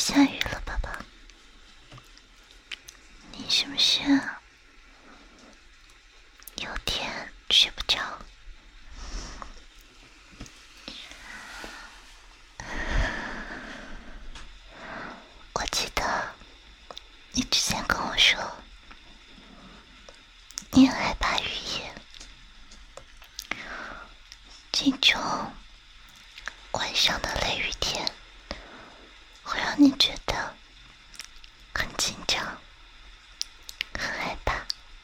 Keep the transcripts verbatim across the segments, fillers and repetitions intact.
下雨了，宝宝，你是不是有点睡不着？我记得你之前跟我说，你很害怕雨夜，这种晚上的雷雨天会让你觉得很紧张，很害怕。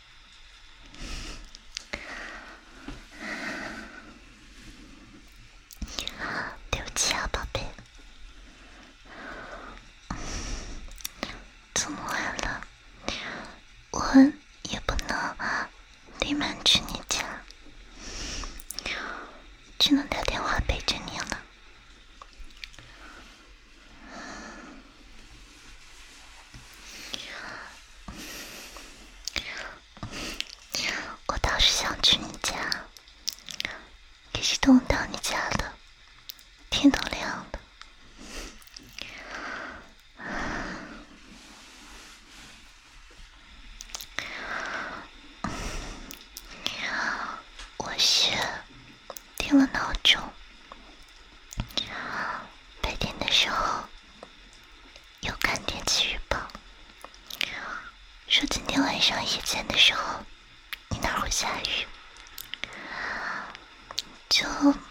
对不起啊，宝贝，这么晚了，我也不能立马去你家，只能打电话陪着你了。我倒是想去你家，可是等我到你家了，天都亮了。我是定了闹钟，白天的时候有看天气预报，说今天晚上夜间的时候你那儿会下雨，就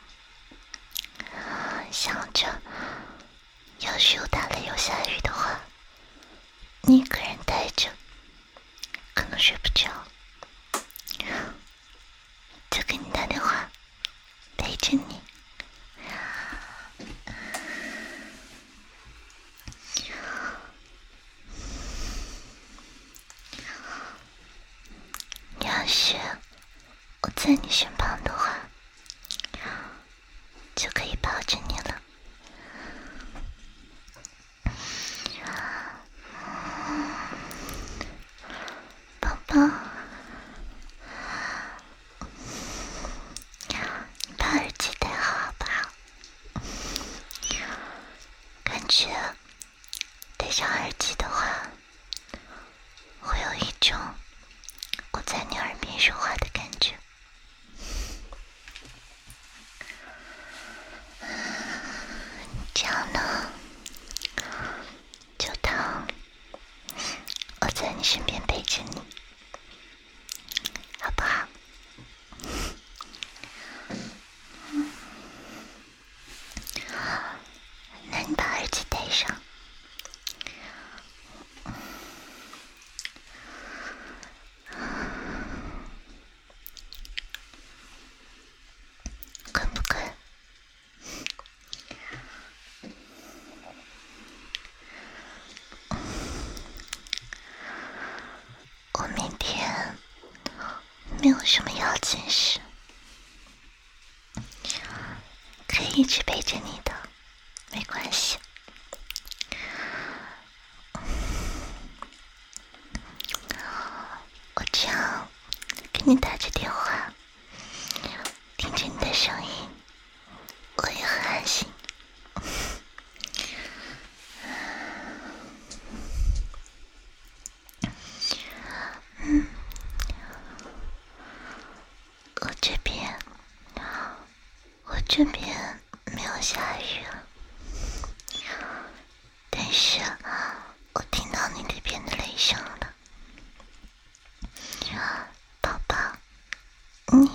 想着要是有打雷有下雨的话，你一个人待着可能睡不着，就给你打电话陪着你。要是我在你身旁的话，就可以抱着你了。宝宝，你把耳机戴好好不好？感觉戴上耳机的话，会有一种我在你耳边说话的感觉。这样呢，就当我在你身边陪着你，好不好？那你把耳机戴上。困不困？我明天没有什么要紧事，可以一直陪着你的，没关系。我这样给你打着电话，听着你的声音，我也很安心。嗯，我这边，我这边没有下雨了，但是我听到你那边的雷声了。宝宝，你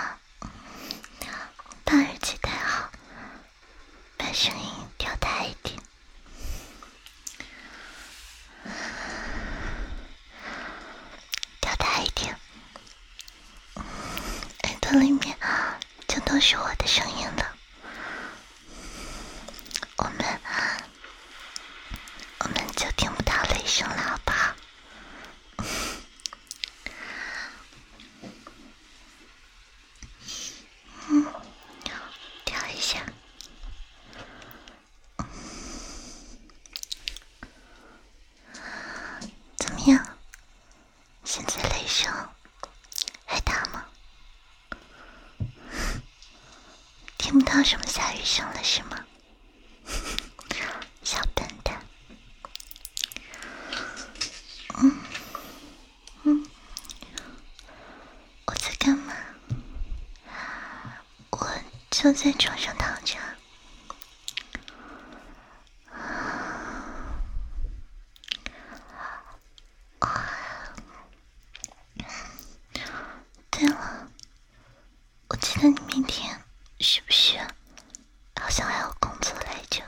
把耳机戴好，把声音调大一点。调大一点，耳朵里面就都是我的声音了。我们我们就听不到雷声了，好不好？嗯，调一下。怎么样？现在雷声还大吗？听不到什么下雨声了是吗？小笨蛋。 就在床上躺着。对了，我记得你明天是不是好像还有工作来着？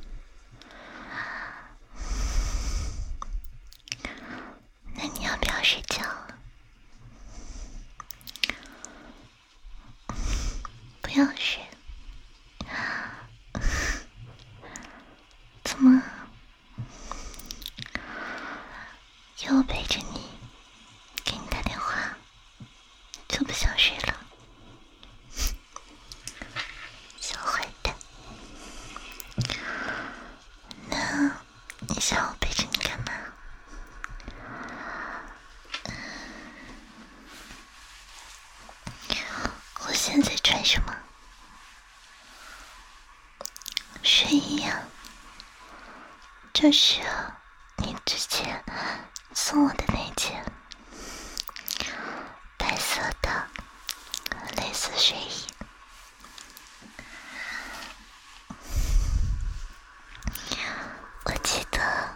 那你要不要睡觉了？不要睡。怎么？又陪着你，给你打电话，就不想睡了？小坏蛋。那你想我陪着你干嘛？我现在穿什么？睡衣呀，就是你之前送我的那件白色的蕾丝睡衣。我记得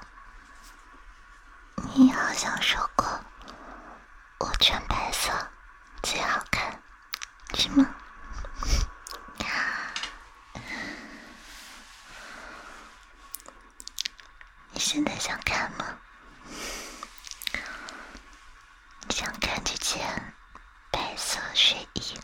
你好像说过，我穿白色最好看，是吗？你现在想看吗？你想看这件白色睡衣？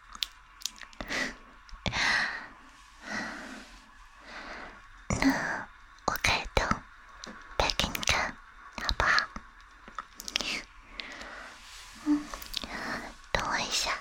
那我开灯拍给你看，好不好？嗯，等我一下。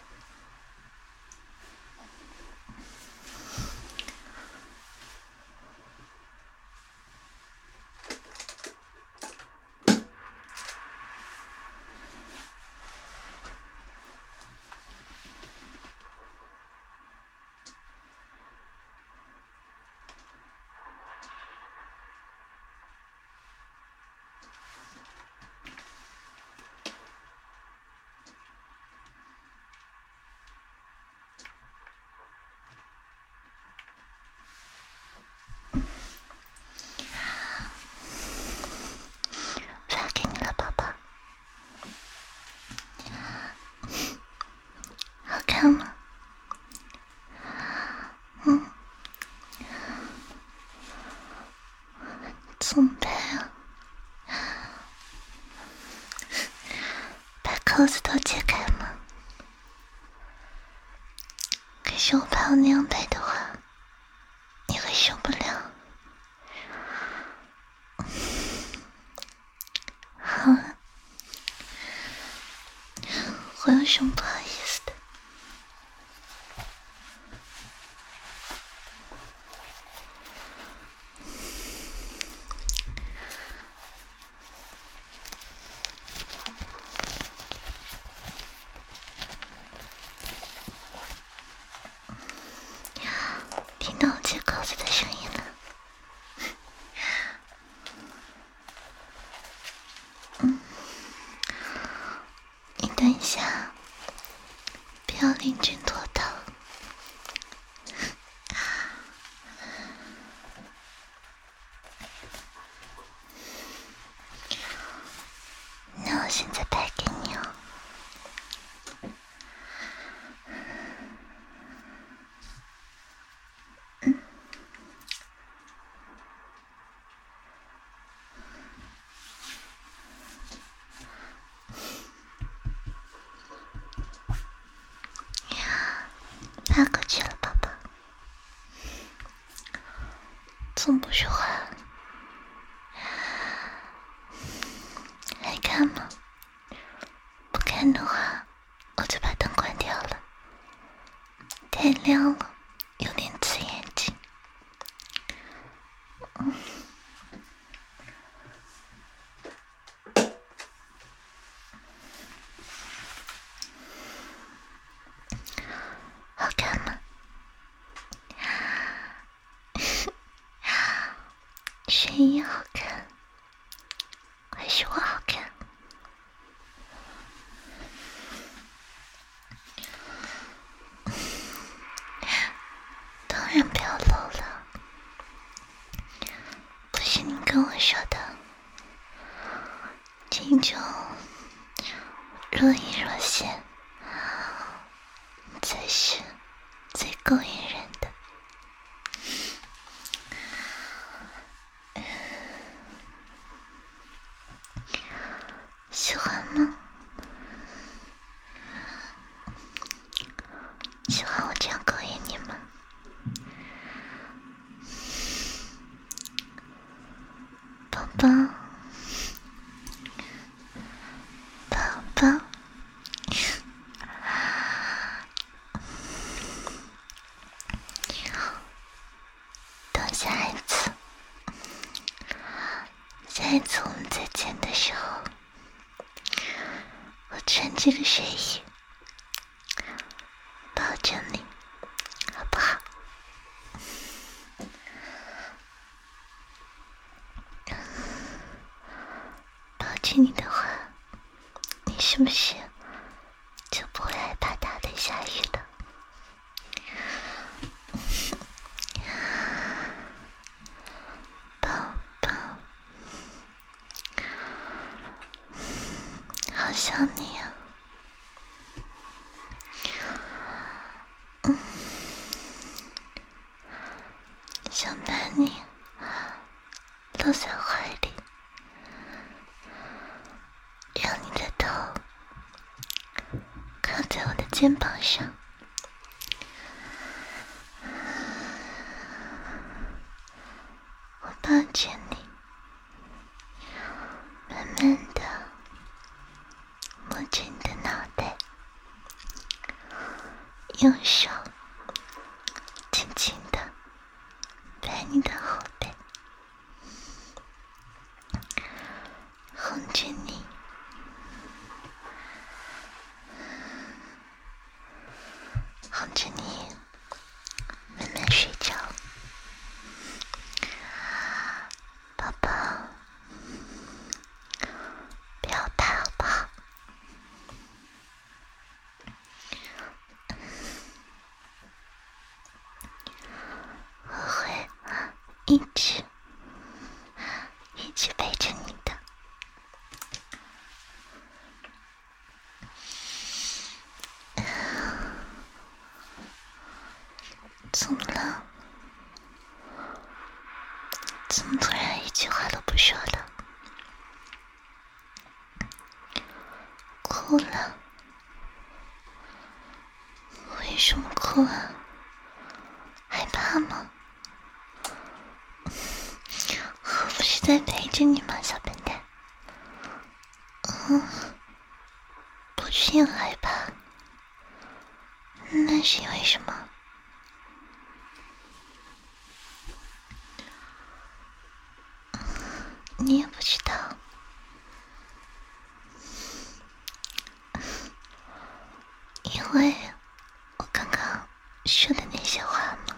发给你了，宝宝。好看吗？嗯，怎么办啊？把扣子都解开吗？可是我怕我那样摆的话，你会受不了。好啊，我有什么不好意思的？听到我解扣子的声音了。嗯，你等一下，不要临阵脱逃。那我现在拍给你哦。嗯，发过去了，宝宝。总不说话，还看吗？不看的话，我就把灯关掉了。太亮了，有点刺眼睛。嗯，好看吗？睡衣好看，还是我好看？ 隐若现，才是最勾引人的。喜欢吗？喜欢我这样勾引你吗？宝宝，宝宝，等下一次，下一次我们再见的时候，我穿这个睡衣抱着你，好不好？抱着你的话，你是不是就不会害怕打雷下雨了？宝宝，好想你啊！嗯，想把你搂在怀里，让你的头靠在我的肩膀上，我抱着你，慢慢的摸着你的脑袋，用手轻轻的拍你的后背，哄着你，哄着你慢慢睡着。宝宝，不要怕好不好？我会一直一直陪着你的。怎么了？怎么突然一句话都不说了？哭了？为什么哭啊？害怕吗？我不是在陪着你吗，小笨蛋？嗯，不是因为害怕，那是因为什么？你也不知道，因为我刚刚说的那些话吗？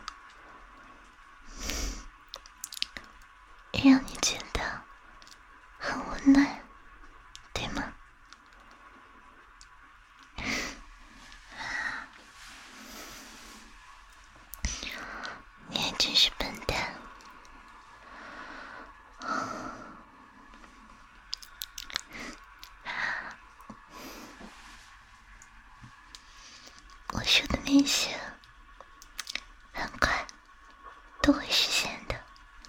让你觉得很温暖，对吗？你还真是笨蛋。我说的那些很快都会实现的，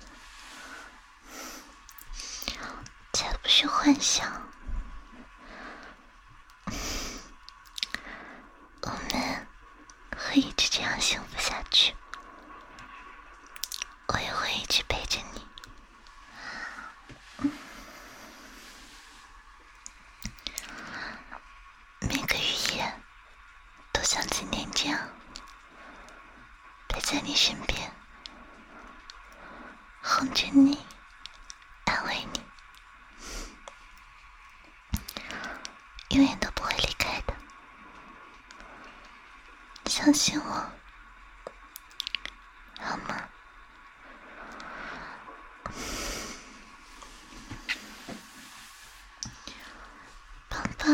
才不是幻想。我们会一直这样幸福下去，我也会一直陪着你。每个雨夜都像今天这样陪在你身边，哄着你，安慰你，永远都不会离开的。相信我，好吗？宝宝，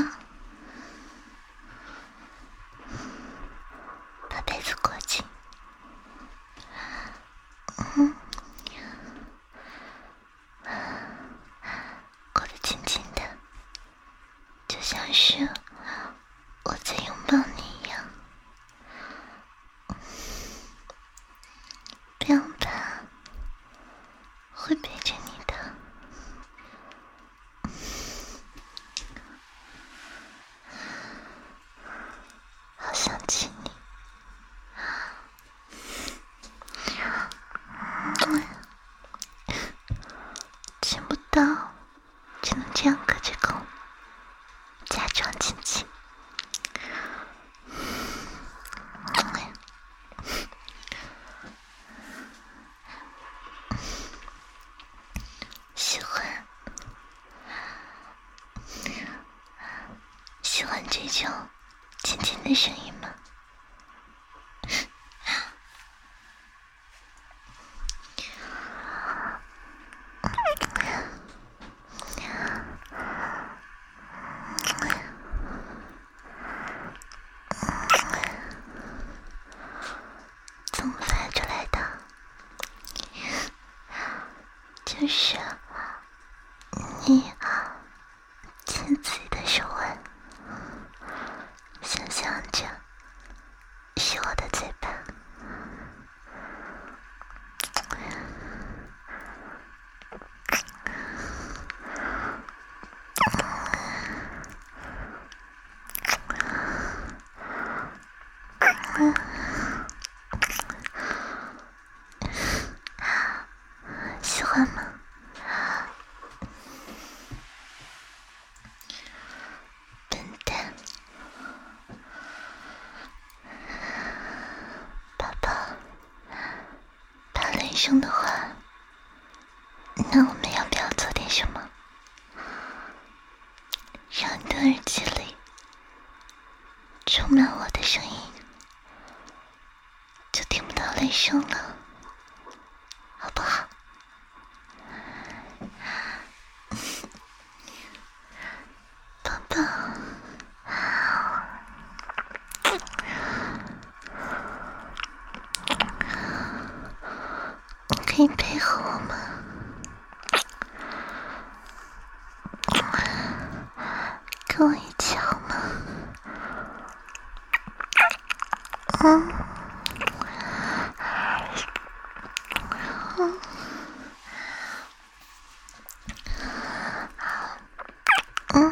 把被子裹紧。嗯，裹得紧紧的，就像是欢这种轻轻的声音吗？怎么发出来的？就是你牵自己的手腕，想象着是我的嘴巴。喜欢吗？笨蛋，宝宝，怕累声的话，那我们要不要做点什么，让你的耳机里充满我的声音，就听不到雷声了，好不好？宝宝，你可以配合我吗？跟我一起好吗？嗯。嗯。嗯。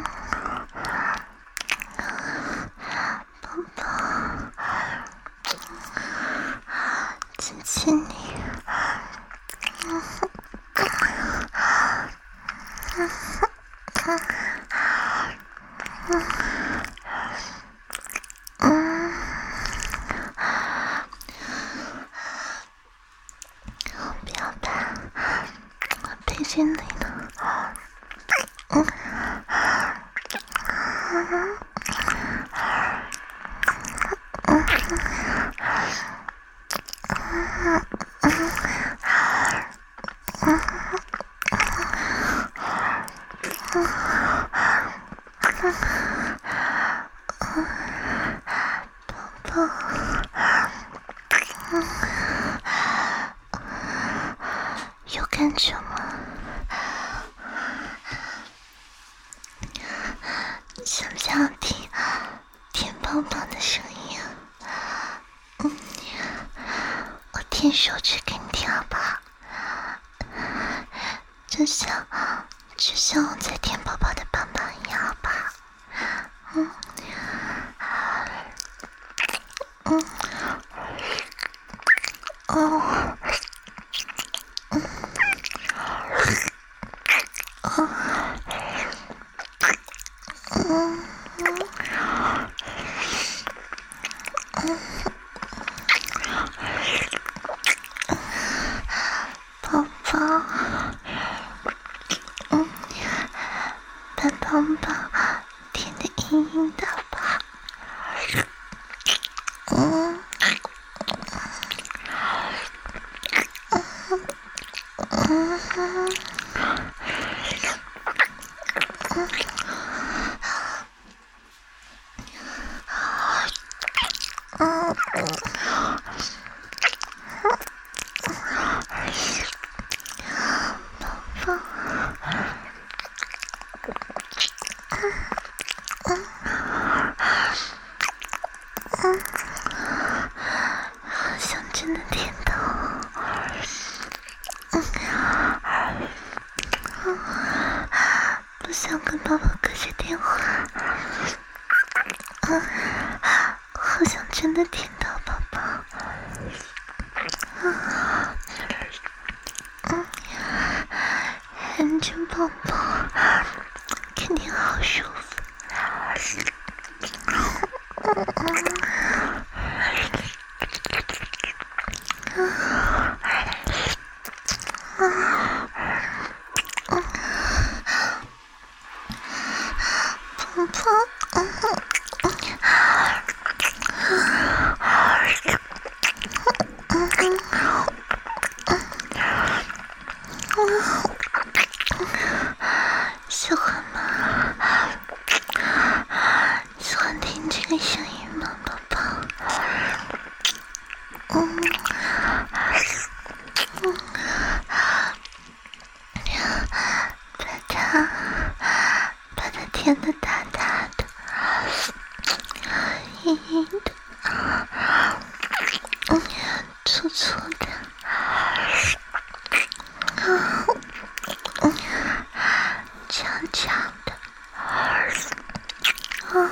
宝宝，亲亲你。嗯。嗯。嗯。嗯。不要吧，我配近你呢。嗯。宝宝，有感觉吗？想不想听舔宝宝的声音啊？嗯，我舔手指给你听好不好？就像就像我在舔宝宝的棒棒一样，好不好？嗯。嗯。哦。嗯。哦。嗯。宝宝，嗯，把宝宝舔得硬硬的吧。嗯。嗯。嗯。宝宝，好想真的舔到。不想跟爸爸挂着电话。好想真的舔到宝宝。含着宝宝肯定好舒服。宝宝， 这个声音吗，宝宝？嗯嗯，把它把它舔得大大的，硬硬的，嗯，粗粗的，嗯，长长的，嗯。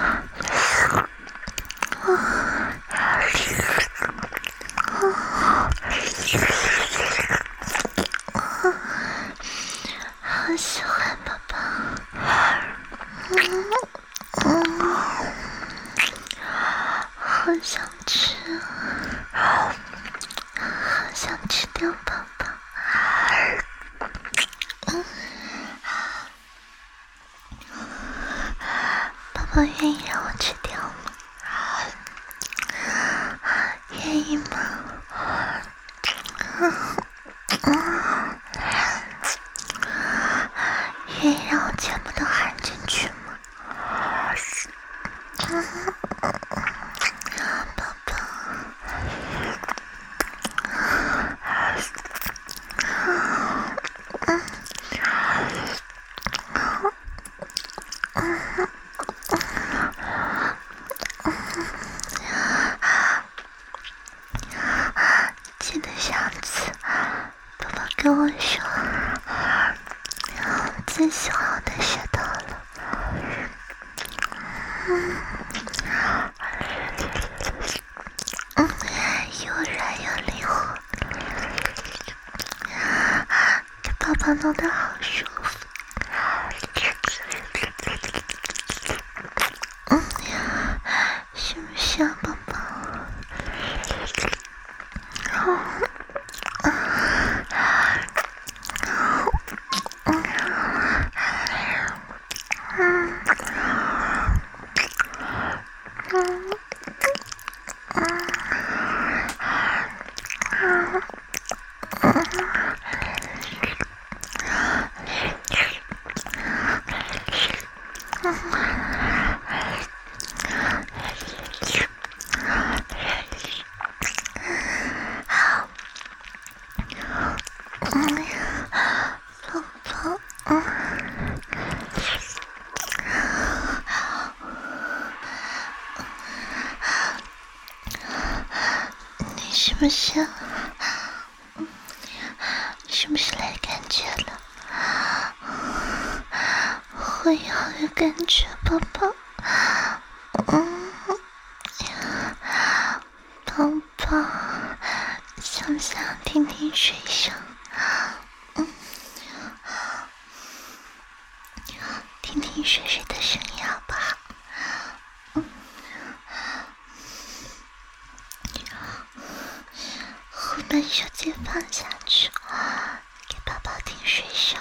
好喜欢宝宝，嗯嗯，好想吃，好想吃掉宝宝，嗯，宝宝愿意让我吃掉吗？愿意吗？嗯嗯，愿意让我全部都含进去吗？嗯，宝宝，记得上次宝宝跟我说最喜欢我的舌头了，嗯嗯，又软又灵活，给宝宝弄得好舒服，嗯，是不是啊，宝宝？哦，是不是？是不是来感觉了？会好有感觉，宝宝。嗯，宝宝，想不想听听水声？嗯，听听水水的声音好不好？嗯，我把手机放下去，给宝宝听水声。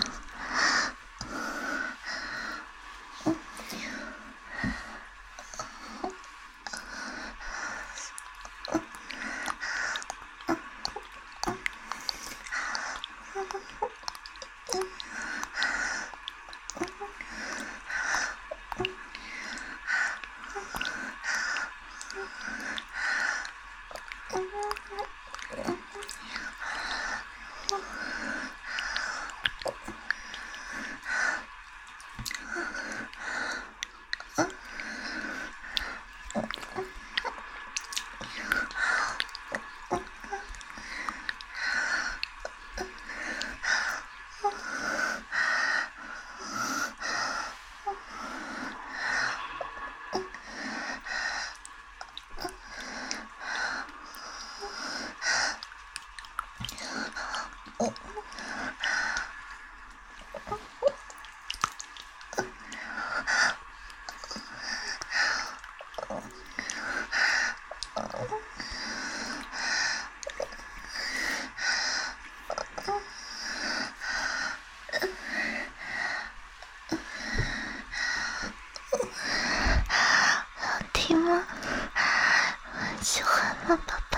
喜欢吗，宝宝？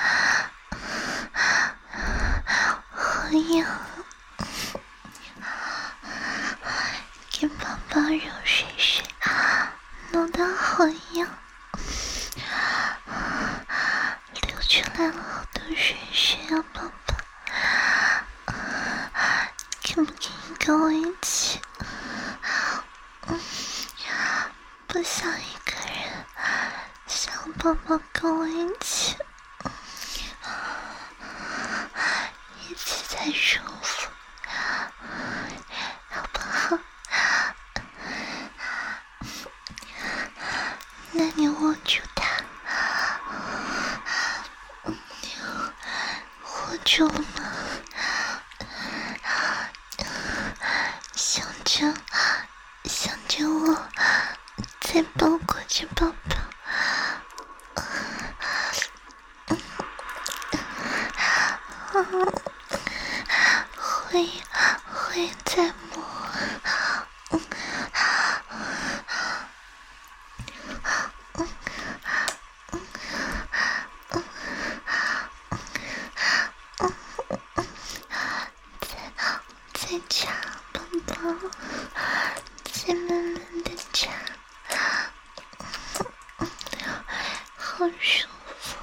好痒，给宝宝揉水水，弄得好痒。 出来了好多水水啊，宝宝，可不可以跟我一起？嗯，不想一个人，想宝宝跟我一起，一起才舒服，好不好？那你握住它，握住了吗？想着，想着我，再抱过去抱抱。会会在摸。再插宝宝，再慢慢的插，好舒服。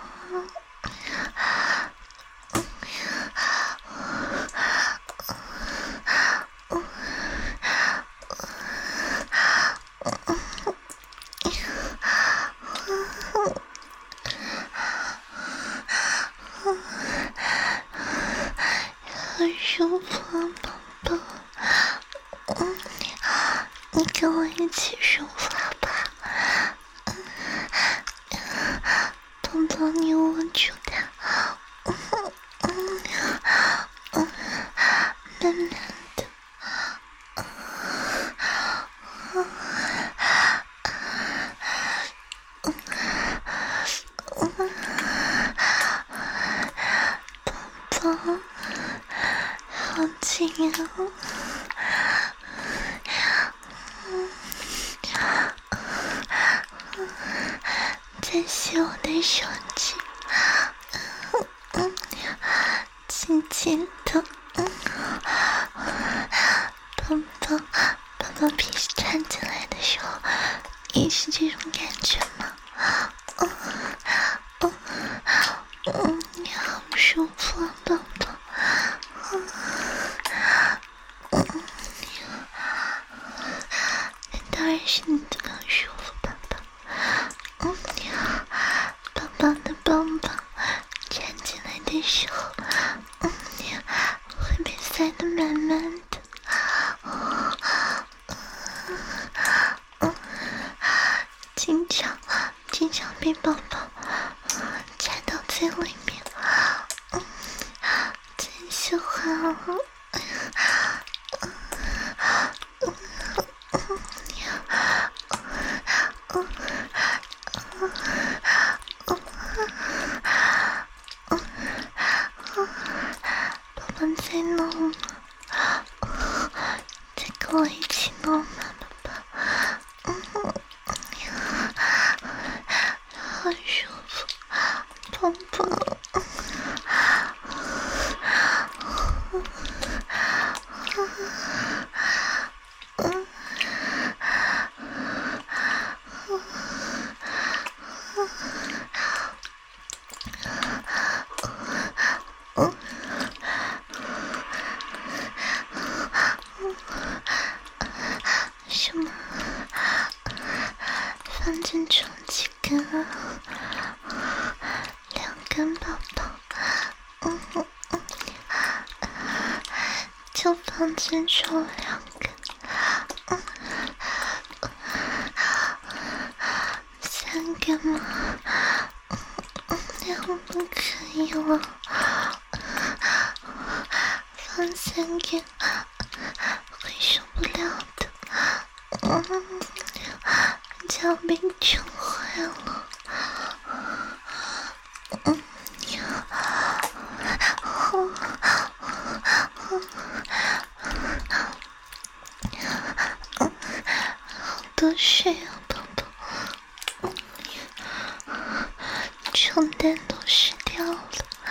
好舒服啊，宝宝。嗯，你跟我一起舒服好不好？宝宝，你握住它，嗯嗯嗯，慢慢的，嗯嗯嗯，宝宝，好紧啊！再吸我的手指，嗯，轻轻的，嗯，宝宝，宝宝皮穿进来的时候，也是这种感觉吗？嗯嗯嗯，你好舒服啊，宝宝，嗯嗯，当然是你的更舒服，宝宝。嗯，宝宝的棒棒站起来的时候，嗯，会被塞得满满的。嗯嗯，经常经常被宝宝插到嘴里面，嗯，最喜欢了。宝宝在弄吗？再跟我一起弄吗，宝宝？嗯，好舒服，宝宝。什么？放进床几根啊？两根宝宝。嗯嗯嗯，就放进床两根。嗯，三根吗？嗯嗯，那会不可以了。放三根会受不了的。嗯，脚被撑坏了。嗯，好多水啊，宝宝。床单都湿掉了。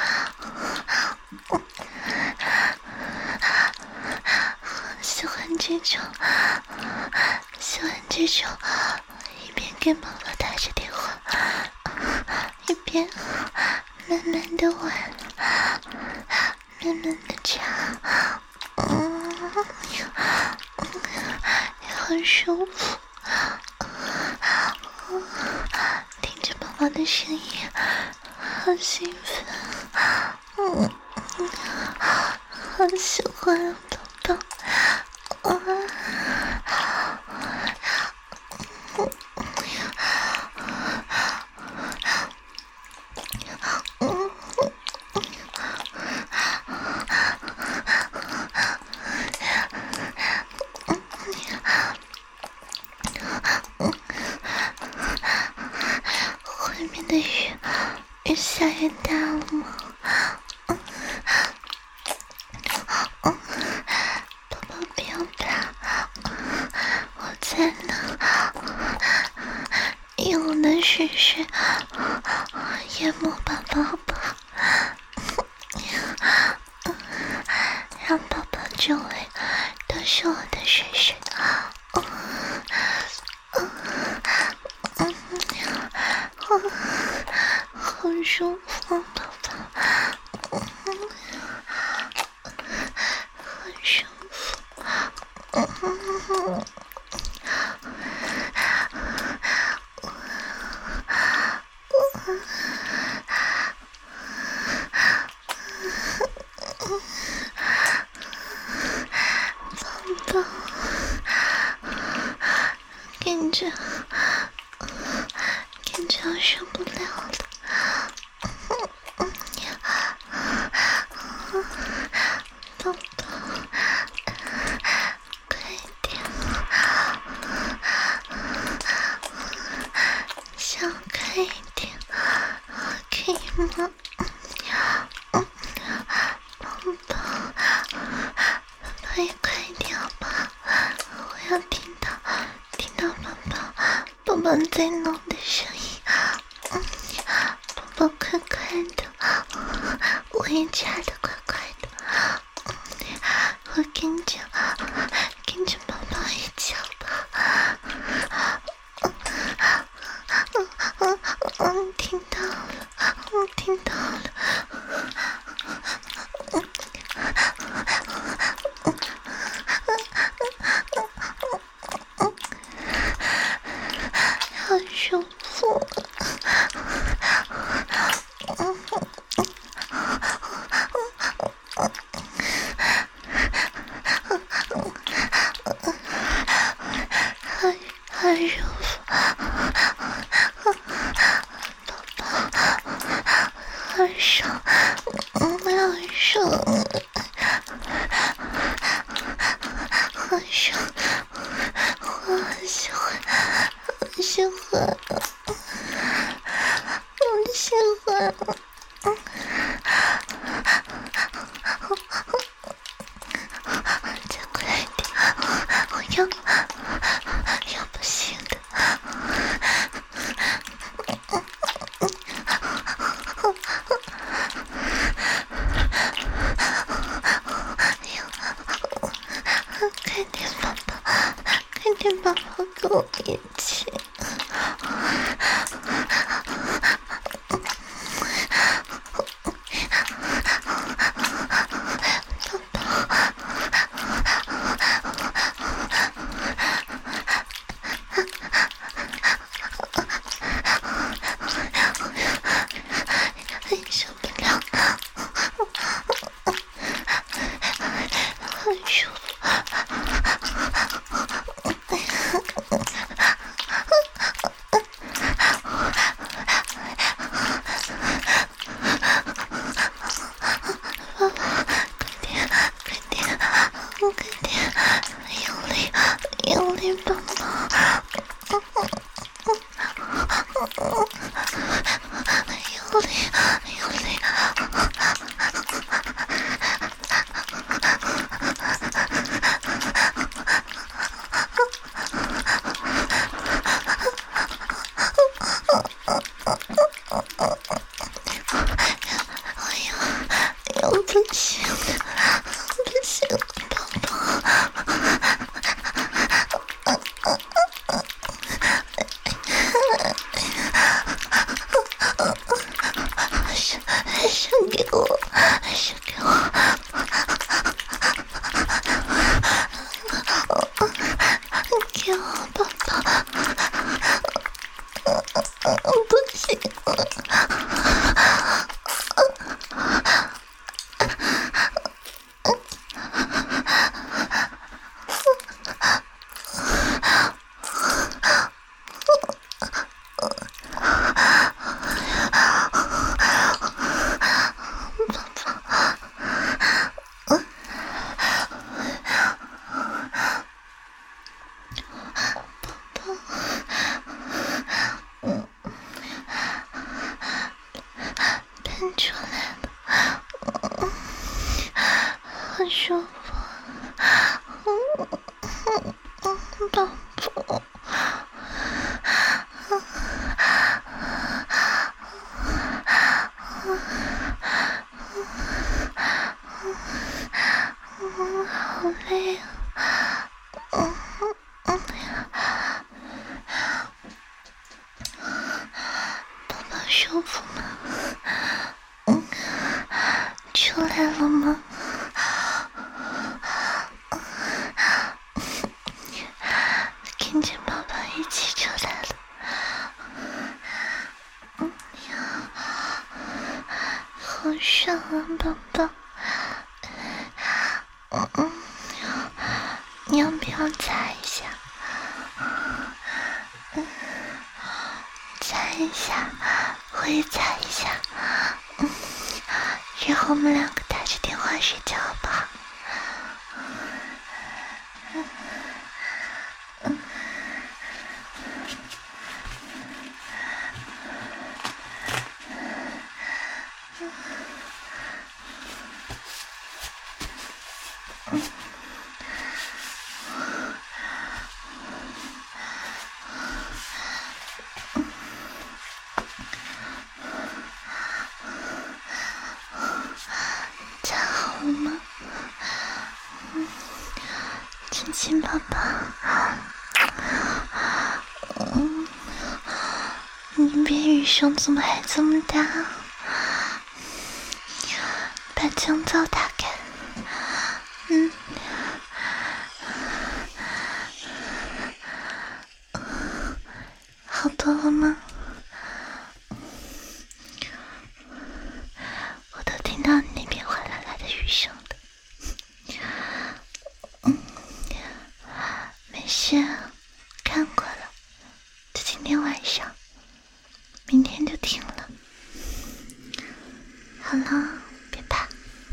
喜欢这种，喜欢这种，一边跟宝宝打着电话，一边慢慢的玩，慢慢的夹，嗯，也很舒服。听着宝宝的声音，好兴奋，嗯，好喜欢宝宝，嗯。外面的雨越下越大了吗？嗯嗯，宝宝不要怕，我在呢。用我的水水淹没宝宝吧，让宝宝周围都是我的水水。嗯嗯嗯嗯，好舒服，宝宝，嗯，很舒服，嗯。宝宝，感觉感觉我受不了了，宝宝，快点，想快一点，可以吗？嗯，宝宝，宝宝也快点吧，我要听到听到宝宝宝宝在弄的声音，嗯，宝宝快快的，我也夹的快快的，嗯，我跟着跟着宝宝一起吧，嗯嗯嗯嗯，听到了，我听到了。好舒服，好好舒服，宝宝，好爽，嗯，好爽，好爽，我好喜欢，好喜欢，我喜欢，嗯，再快点，我要要不行的，快点宝宝，快点宝宝跟我一起。受不了，很舒服。用力抱抱，用力用力，哎呀，又不行了，不行了，宝宝。 行了。出来了，很舒服，宝宝，好累啊，宝宝舒服吗？出来了吗？跟着宝宝一起出来了。嗯呀，好爽啊，宝宝。嗯嗯，你要不要擦一下？嗯，擦一下，我也擦一下。嗯。然后我们两个打着电话睡觉好不好？嗯嗯嗯擦好了吗？嗯，亲亲宝宝。嗯，你别语声怎么还这么大？把降噪打开。嗯，好多了吗？我都听到你那边哗啦啦的雨声了。嗯，没事，看过了，就今天晚上，明天就停了。好了，别怕。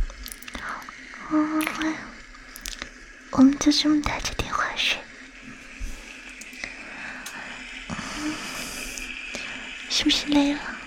嗯，我们就这么打着电话睡。嗯，是不是累了？